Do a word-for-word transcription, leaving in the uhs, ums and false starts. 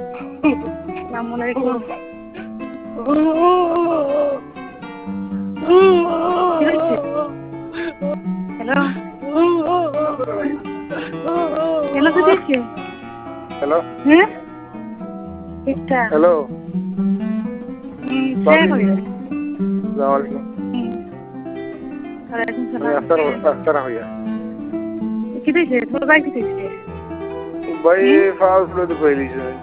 আসসালামু আলাইকুম। কি হয়েছে? হ্যালো, কেন তো দিয়েছে? হ্যালো হ্যাঁ, ইচ্ছা হ্যালো হুম শেয়ার ভাবি করি। আসসালামু আলাইকুম। হুম, ওয়ালাইকুম আমি সালাম। আস্তানা আস্তানা হইয়া কি দিয়েছে? তোর ভাই কি দিয়েছে? ভাই হুম ফাউল ফ্লো তো কইলিছে